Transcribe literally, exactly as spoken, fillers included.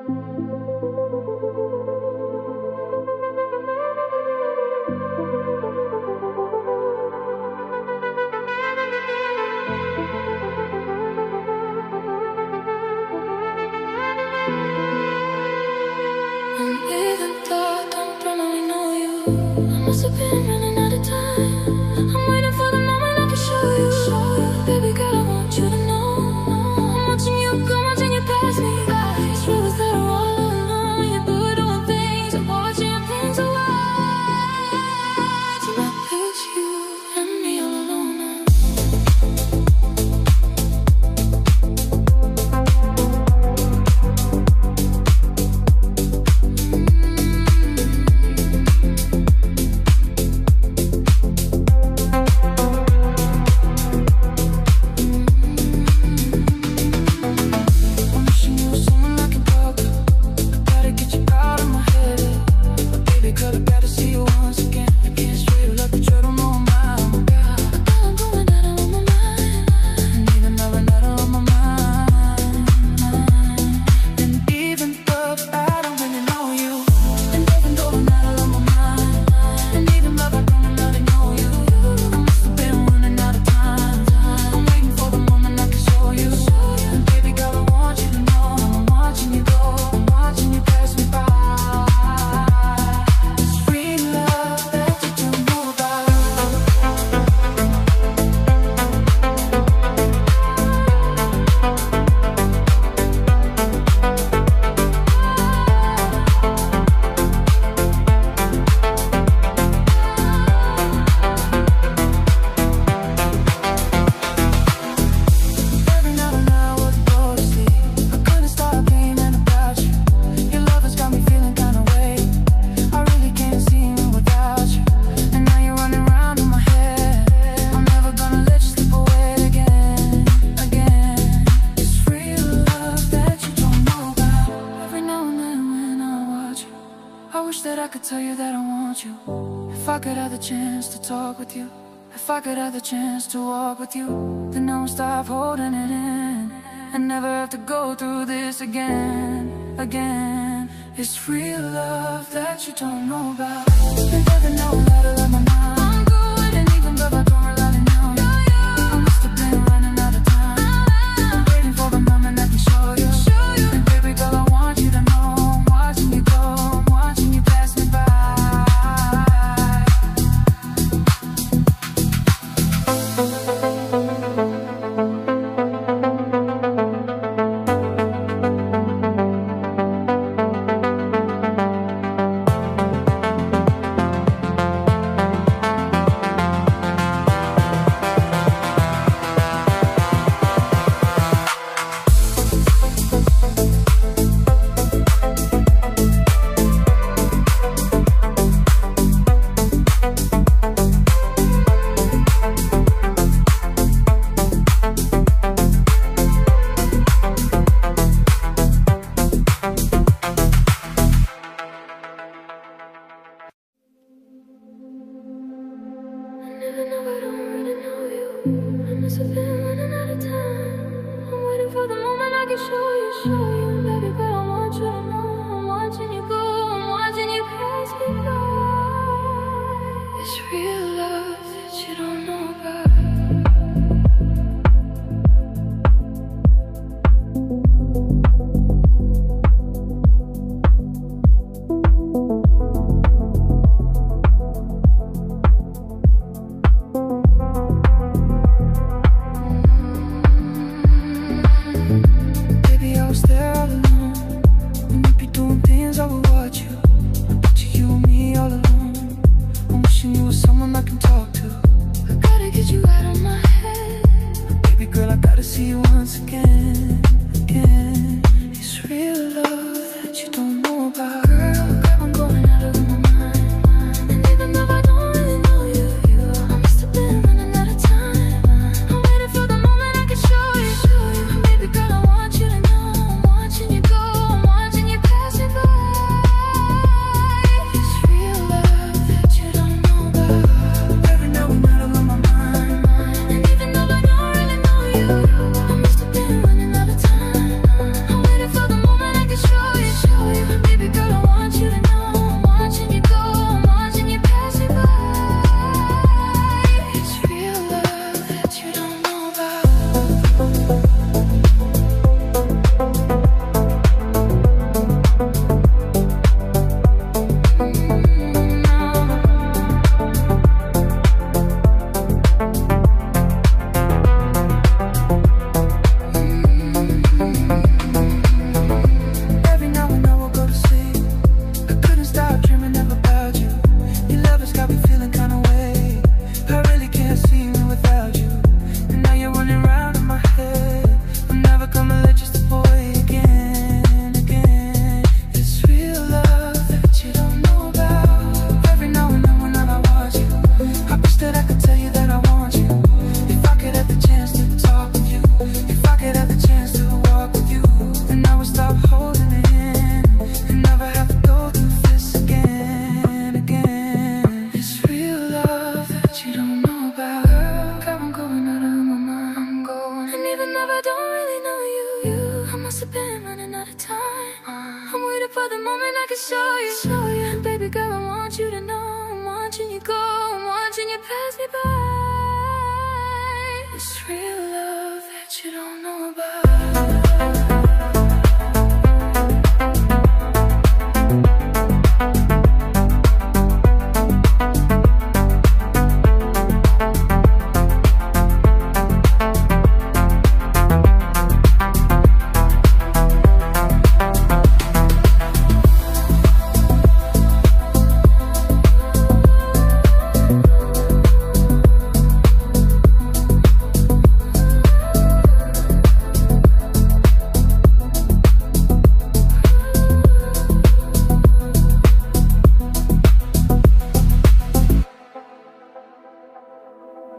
Must have been running out of time. I'm waiting for the moment I can show you, show you. Baby girl, I want you to know I'm watching you, I'm watching you pass me by. It's true that I'm all alone. You're good doing things, I'm watching things away. Tonight it's you and me all alone now. Tell you that I want you. If I could have the chance to talk with you, if I could have the chance to walk with you, then I would stop holding it in and never have to go through this again, again. It's real love that you don't know about. You never know how to let my mind. I'm good and even though I don't rely on you. I must have been running out of time. I'm waiting for the moment I can show you. And baby girl, I want you to know I'm watching you go, I'm watching you pass me by. There must have been running out of time. I'm waiting for the moment I can show you, show you. And baby girl, I want you to know I'm watching you go, I'm watching you pass me by. It's real love that you don't know about.